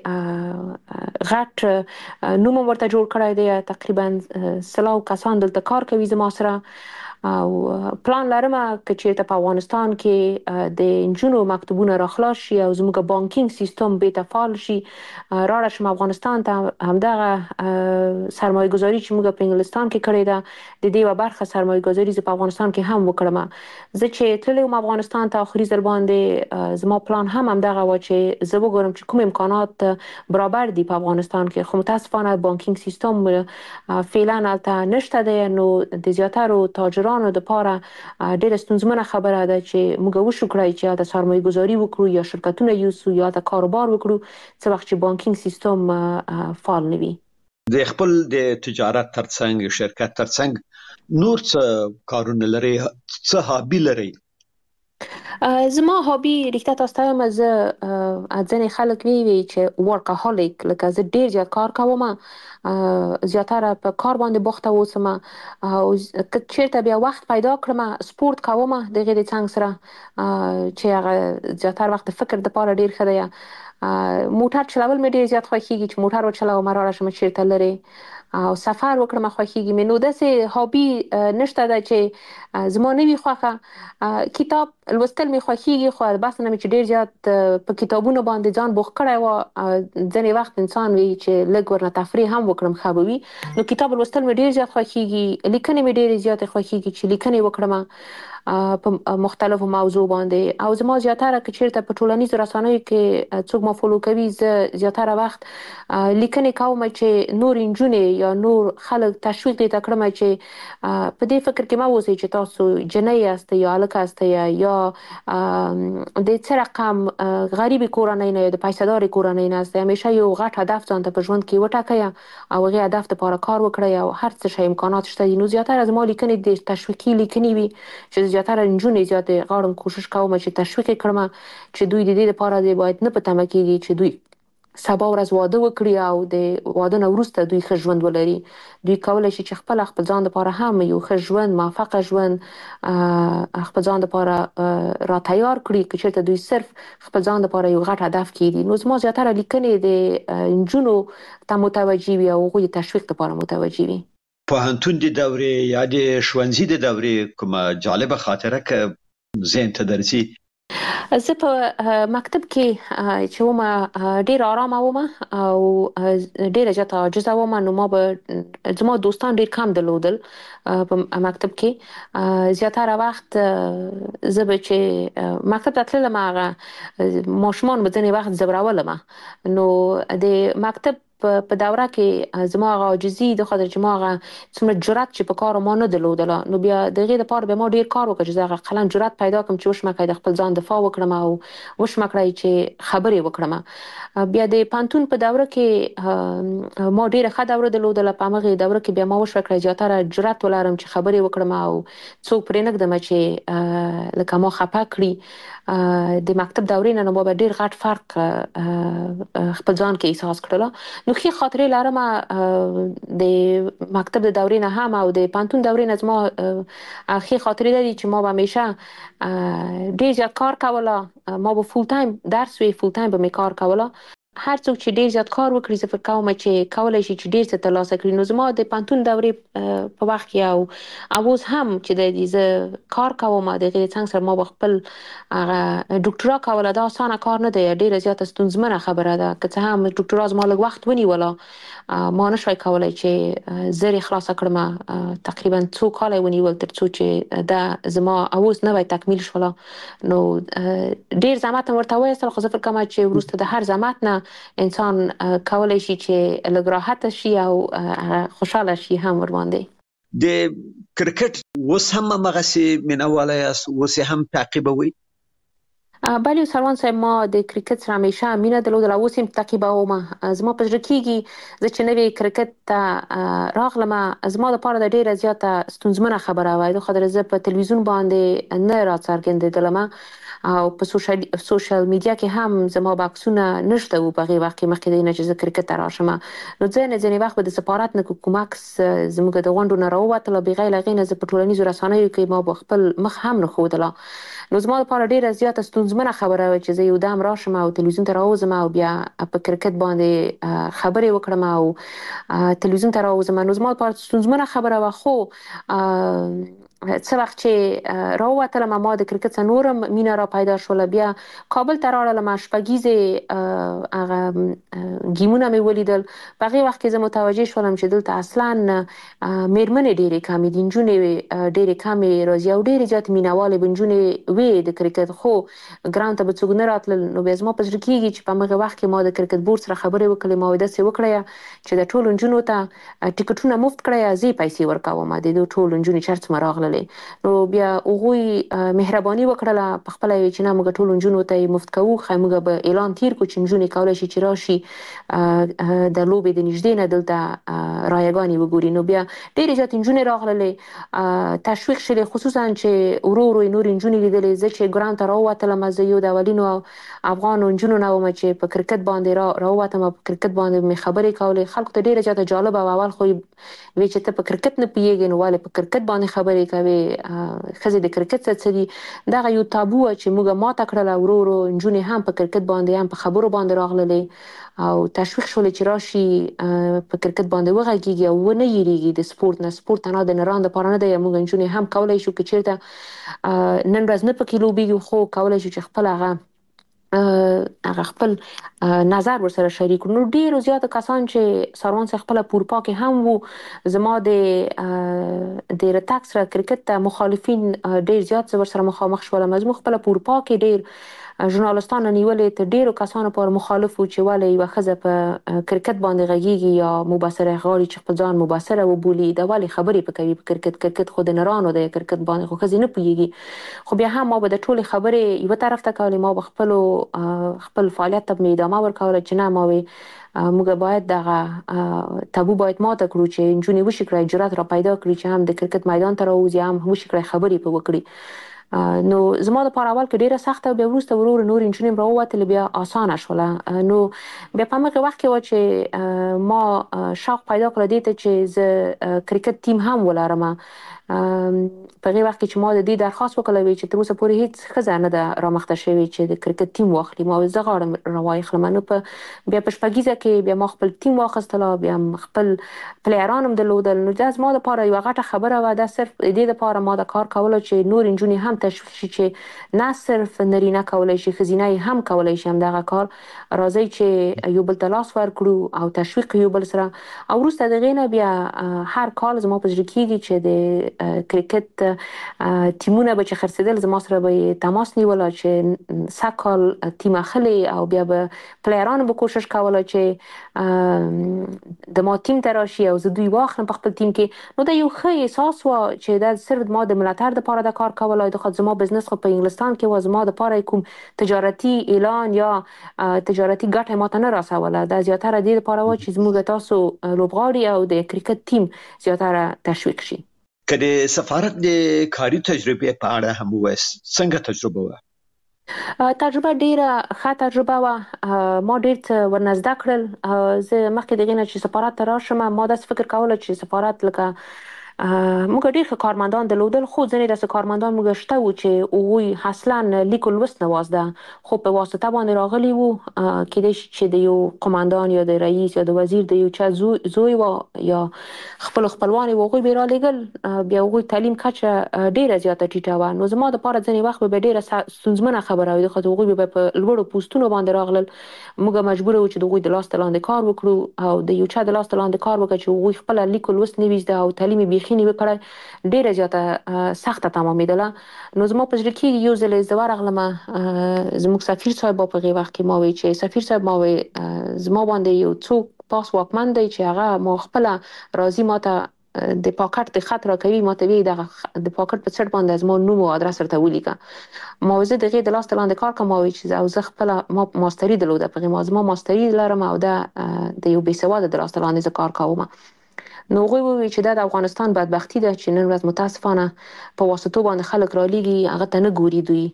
کې غټ نوم ورته جوړ کړی دی. تقریبا سلاو کسان دلته کار کوي زما سره او پلان لرم که چیرته په افغانستان کې د انجونو مکتبونه راخلاص شي او زموږ بانکینګ سیستم به فعال شي، راړه شم افغانستان ته همدغه سرمایه گذاری چې موږ په انګلستان کې کړې ده د دې و برخه سرمایه گذاری ز په افغانستان کې هم وکړم. زه چې تللم افغانستان ته اخري ځل باندې زما پلان هم همدغه و چې زه وګورم چې کوم امکانات برابر دي په افغانستان کې، خو متاسفانه بانکینګ سیستم فعلا البته نشته دی. نو د زیاترو تاجرانو د پاره ډېر ستونزمنه خبره ده چې موږ وشو کړای چې د سرمایه گذاری وکړو یا شرکتونه یوسو یا د کاروبار وکړو څه وخت چې بانکینګ سیستم فعال نه وي. د خپل د تجارت ترڅنګ شرکت ترڅنګ نور څه کارونه لري، څه هابي لري؟ زما هابي رښتیا تاسو ته وایم، زه ځینې خلک وی چې ورکاهولیک، لکه زه ډېر زیات کار کوم، زیاتره په کار باندې بوخته اوسم او که چیرته بیا وخت پیدا کړم سپورت کوم د غیر څنګ سره چې هغه زیاتره وخت فکر د پاره ډېر ښه دی. موټر چلول مې ډېر زیات خوښیږي چې موټر وچلوم، راړه شم چیرته لري او سفر وکړم خوښیږي مې. نو داسې هابي نشته ده چې زما نه وي خوښه. کتاب لوستل مې خوښیږي، خو بس نه مې چې ډېر زیات په کتابونو باندې ځان بوخت کړی و. ځینې وخت انسان وي چې لږ ورنه تفریح هم وکړم ښه به وي. نو کتاب لوستل مې ډېر زیات خوښیږي، لیکنې مې ډېرې زیاتې خوښیږي چې لیکنې وکړم په مختلفو موضوع باندې. او زما زیاتره که چیرته په ټولنیزو رسنیو کې څوک ما فالو کوي، زه زیاتره وخت لیکنې کوم چې نور انجونې یا نور خلک تشویق دې ته کړم چې په دې فکر کې مه اوسئ چې تاسو جنۍ یاست یا هلک یاست یا د څه رقم غریبې کورنۍ نه یا د پیسه‌دارې کورنۍ نه یاست. همیشه یو غټ هدف ځان ته په ژوند کې وټاکئ او هغې هدف دپاره کار وکړئ او هر څه شی امکانات شته دي. نو زیاتره زما لیکنې د تشویقي لیکنې وي چې زیاتره نجونې زیاتې غواړم کوشش کوم چې تشویق یې کړم چې دوی د دې لپاره دی باید نه په تمه کېږي چې دوی سبا ورځ واده وکړي او د واده نه وروسته دوی ښه ژوند ولري. دوی کولی شي چې خپله خپل ځان دپاره هم یو ښه ژوند، موفقه ژوند خپل ځان دپاره را تیار کړي که چېرته دوی صرف خپل ځان دپاره یو غټ هدف کېږي. نو زما زیاتره لیکنې د نجونو ته متوجي وي او هغوی د تشویق دپاره متوجي وي. پوهنتون د دورې یا د ښوونځي د دورې کومه جالبه خاطره که ذهن ته درځي؟ زه په مکتب کې چې ومه ډېر آرامه ومه او ډېره زیاته عاجزه ومه. نو ما به زما دوستان ډېر کم درلودل په مکتب کې. زیاتره وخت زه به چې مکتب ته تللم هغه ماشومان به ځینې وخت ځورولم. نو د مکتب په دوره کې زما هغه عاجزي د خاطر چې ما هغه څومره جرأت چې په کار ما نه درلودله، نو بیا د هغې دپاره بیا ما ډېر کار وکړ چې زه هغه قلم جرأت پیدا کړم چې وشمه کړی د خپل ځان دفاع وکړم او وشمه کړی چې خبرې وکړم. بیا د پوهنتون په دوره کې ما ډېره ښه دوره درلودله. په همغې دوره کې بیا ما وشوه کړی زیاتره جرأت ولرم چې خبرې وکړم او څوک پرې نه ږدمه چې لکه ما خفه کړي. د مکتب دورې نه نو ما به ډېر غټ فرق خپل ځان کې احساس کړله. نو ښې خاطرې لرم د مکتب د دورې نه هم او د پوهنتون دورې نه. زما ښې خاطرې دي چې ما به همیشه ډېر زیات کار کوله. ما به فول ټایم درس وی، فول ټایم به مې کار کوله. هر څوک چې ډېر زیات کار وکړي زه فکر کوم چې کولی شي چې ډېر څه ترلاسه کړي. نو زما د پوهنتون دورې په وخت کې او اوس هم چې دی زه کار کوم د هغې څنګ سره ما به خپل هغه ډاکټرا کوله. دا اسانه کار نه دی، ډېره زیاته ستونزمنه خبره ده. که څه هم ډاکټرا زما لږ وخت ونیوله، ما نه شوی کولی چې زر یې خلاصه کړم. تقریبا څو کاله یې ونیول تر څو چې دا زما اوس نوی تکمیل شوله. نو ډېر زحمت مې ورته وایستل، خو زه فکر کوم چې وروسته د هر زحمت نه انسان کولی شي چې لږ راحته شي او خوشحاله شي هم ورباندې. د کرکټ اوس هم همغسې مینهواله یاست؟ اوس یې هم تعقیبوئ؟ بله سروان صاحب، ما د کرکټ سره همیشه مینه درلودله، اوس یې تعقیبوم. زما په زړه کېږي زه چې نوې کرکټ ته راغلم، زما دپاره د ډېره زیاته ستونزمنه خبره وه. د خاطر زه په تلویزیون باندې نه راڅرګندېدلم او په سوشل سوشل میډیا کې هم زما بکسونه نشته وو په هغې وخت کې، مخکې د نه چې زه کرکټ ته راشم. نو ځینې ځینې وخت به د سفارت نه کوم عکس زموږ د غونډو نه راووتله، بغیر له هغې نه زه په ټولنیزو رسنیو کې ما به خپل مخ هم نه ښودله. نو زما لپاره ډېره زیاته ستونزمنه خبره وه چې زه یو دم راشم او تلویزیون ته راوځم او بیا په کرکټ باندې خبرې وکړم او تلویزیون ته راوځم. نو زما لپاره ستونزمنه خبره وه، خو څه وخت چې راووتلم ما د کرکټ څخه نورم مینه را پیدا شوله. بیا کابل ته راغلم، شپږیزې هغه ګیمونه مې ولیدل. په هغې وخت کې زه متوجه شولم چې دلته اصلا میرمنې ډېرې کمې دي، نجونې ډېرې کمې راځي او ډېرې زیاتې مینهوالې به نجونې وې د کرکټ، خو ګراوند ته به څوک نه راتلل. نو بیا زما په زړه کېږي چې په همغه وخت کې ما د کرکټ بورډ سره خبرې وکړې، ما ویل داسې وکړئ چې د ټولو نجونو ته ټکټونه مفت کړئ، زه یې پیسې ورکوم د دې ټولو نجونې چې هر څومره راغللې. نو بیا هغوی مهرباني وکړله، په خپله یې چې نه موږ ټولو نجونو ته یې مفت کوو، ښایي موږ به اعلان تیر کړو چې نجونې کولی شي چې راشي د لوبې د نږدې نه دلته رایګانې وګوري. نو بیا ډېرې زیاتې نجونې راغللې، تشویق شولې، خصوصا چې ورو ورو یې نورې نجونې لیدلې. زه چې ګراوند ته راووتلم، زه یو د اولینو افغانو نجونو نه وم چې په کرکټ باندې را راووتم او په کرکټ باندې مې خبرې کولې. خلکو ته ډېره زیاته جالبه وه. اول خو وی چې ته په کرکټ نه پوهېږې نو ولې په کرکټ باندې خبرې کوې، ښځې د کرکټ څه څه دي. دغه یو تابو وه چې موږ ماته کړله. ورو ورو نجونې هم په کرکټ باندې هم په خبرو باندې راغللې او تشویق شولې چې راشي په کرکټ باندې وغږېږي او ونه یېرېږي د سپورت نه. سپورت تنها د نرانو دپاره نه دی، موږ نجونې هم کولی شو که چېرته نن ورځ نه پکې لوبېږو خو کولی شو چې خپل هغه هغه خپل نظر ورسره شریک کړو. نو ډېرو زیاتو کسان چې ساروان صاحب خپله په اروپا کې هم وو، زما د د رتګ سره کرکټ ته مخالفین ډېر زیات زه ورسره مخامخ شولم. زموږ خپله په اروپا کې ډېر ژورنالستان نیولې، تر ډېرو کسانو پورې مخالف وو چې ولې یوه ښځه په کرکټ باندې غږېږي یا مبصره غواړي چې خپل ځان مبصره وبولي، دا ولې خبرې په کوي په کرکټ. کرکټ خو د نرانو دی، کرکټ باندې خو ښځې نه پوهېږي. خو بیا هم ما به د ټولې خبرې یوه طرف ته کولې، ما به خپلو خپل فعالیت ته مې ادامه ورکوله چې نه ما وې موږ باید دغه تابو باید ماته کړو چې نجونې وشي کړی جرأت را پیدا کړي چې هم د کرکټ میدان ته راوځي، هم وشي کړی خبرې پرې وکړي. نو زما دپاره اول کې ډېره سخته، بیا وروسته ورو ورو نورې نجونې هم راووتلې، بیا اسانه شوله. نو بیا په همغه وخت کې وه چې ما شوق پیدا کړه دې ته چې زه کرکټ ټیم هم ولرم. په هغې وخت کې چې ما د دې درخواست وکړی چې تر اوسه پورې هېڅ ښځه نه ده رامخته شوې چې د کرکټ ټیم واخلي. ما زه غواړم راواخلم. نو په بیا په شپږیزه کې بیا ما خپل ټیم واخیستله، بیا خپل پلیران هم درلودل. نو دا زما دپاره یوه غټه خبره وه. دا صرف د دې دپاره ما دا کار کوله چې نورې نجونې هم تشویق شي چې نه صرف نرینه کولی شي، ښځینه یې هم کولی شي همدغه کار. راځئ چې یو بل ته لاس ورکړو او تشویق یو بل سره. او وروسته د هغې نه بیا هر کال زما په زړه کېږي چې د کرکټ ټیمونه به چې خرڅېدل زما سره به یې تماس نیوله چې سږ کال ټیم اخلې، او بیا به پلیرانو به کوشش کوله چې د ما ټیم ته راشي او زه دوی واخلم په خپل ټیم کې. نو دا یو ښه احساس و چې دا صرف ما د ملاتړ دپاره دا کار کولی. د خو زما بزنس خو په انګلستان کې و، زما دپاره کوم تجارتي اعلان یا تجارتي ګټه ماته نه رسوله. دا زیاتره دې دپاره و چې زموږ تاسو لوبغاړي او د کرکټ ټیم زیاتره تشویق شي. که د سفارت د کاري تجربې په اړه هم ووایاست، څنګه تجربه وه؟ تجربه ډیره ښه تجربه وه. ما ډېر څه ورنه کړل. زه مخکې د هغې نه چې سفارت ته راشم ما داسې فکر کوله چې سفارت لکه موږ ډېر ښه کارمندان درلودل، خو ځینې داسې کارمندان موږ شته وو چې هغوی اصلا لیک و لوست نه وازده، خو په واسطه باندې راغلي وو. کیدای شي چې د یو قماندان یا د رئیس یا د وزیر د یو چا زوی و یا خپل خپلوان یې هغوی به یې رالېږل. بیا هغوی تعلیم کچه ډېره زیاته ټیټه وه. نو زما دپاره ځینې وخت به ډېره ستونزمنه خبره وي، خو هغوی به په لوړو پوستونو باندې راغلل. موږ مجبوره وو چې د هغوی د لاس لاندې کار وکړو او د یو چا د لاس لاندې کار وکړه چې هغوی خپله لیک و لوست نه وي زده او تعلیم یې بیخي نه وي کړی، ډېره زیاته سخته تمامېدله. نو زما په زړه کې یو ځل زه ورغلم، زموږ سفیر صاحب په هغې وخت کې ما وی چې سفیر صاحب ما وی زما باندې یو څوک پاس واکمن دی چې هغه ما خپله راځي ماته د پاکټ د خط راکوي، ماته وی دغه د پاکټ په څټ باندې زما نوم او ادرس ورته ولیکه. ما زه د هغې د لاس لاندې کار کوم. ما وی چې او زه خپله ما ماستري درلوده په هغې، ما زما ماستري لرم او دا د یو بېسواده د لاس لاندې زه کار کوم. نو هغوی وویل چې دا د افغانستان بدبختي ده چې نن ورځ متاسفانه په واسطو باندې خلک رالیږي، هغه ته نه ګوري دوی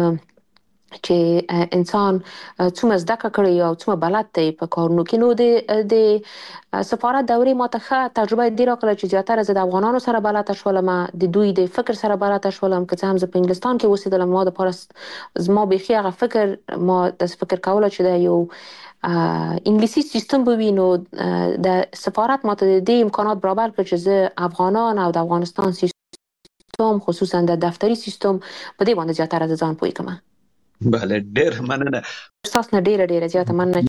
چې انسان څومره زده کړی او څومره بلد دی په کارونو کې. نو د د سفارت دورې ماته ښه تجربه دې راکړه چې زیاتره زه د افغانانو سره بلده شولم، د دوی د فکر سره بلده شولم. که څه هم زه په انګلستان کې اوسېدلم، ما دپاره زما بیخي هغه فکر ما داسې فکر کوله چې دا یو انګلیسي سیستم به وي. نو د سفارت ماته د دې امکانات برابر کړ چې زه افغانان او د افغانستان سیستم خصوصا د دفتری سیستم په دې باندې زیاتره د ځان پوي کوم. بله ډیر مننه. تاسو نه ډیره ډیره زیاته مننه.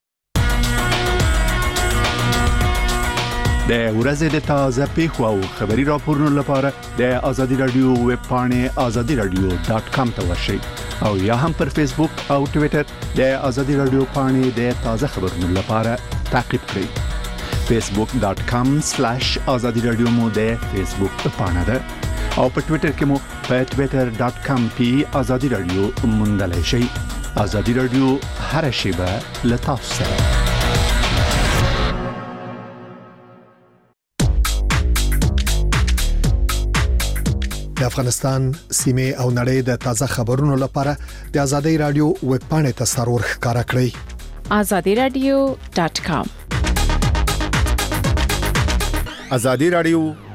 د ورځې د تازه پیښو او خبري راپورونو لپاره د آزادي رادیو ویب پاڼې آزادي رادیو ډاټ کام ته ورشئ او یا هم پر فیسبوک او ټوئیټر د آزادي رادیو پاڼې د تازه خبرونو لپاره تعقیب کړئ. فیسبوک ډاټ کام سلیش آزادي رادیو مو د فیسبوک پاڼه ده او په ټوئیټر کې مو په ټوئیټر ډاټ کام پی آزادي رادیو موندلای شئ. آزادي رادیو هر شیبه له تاسو سره. د افغانستان سیمه او نړۍ د تازه خبرونو لپاره د آزادۍ رادیو ویب پاڼې ته سرور ښکارا کړئ. آزادي رادیو ډاټ کام. آزادي رادیو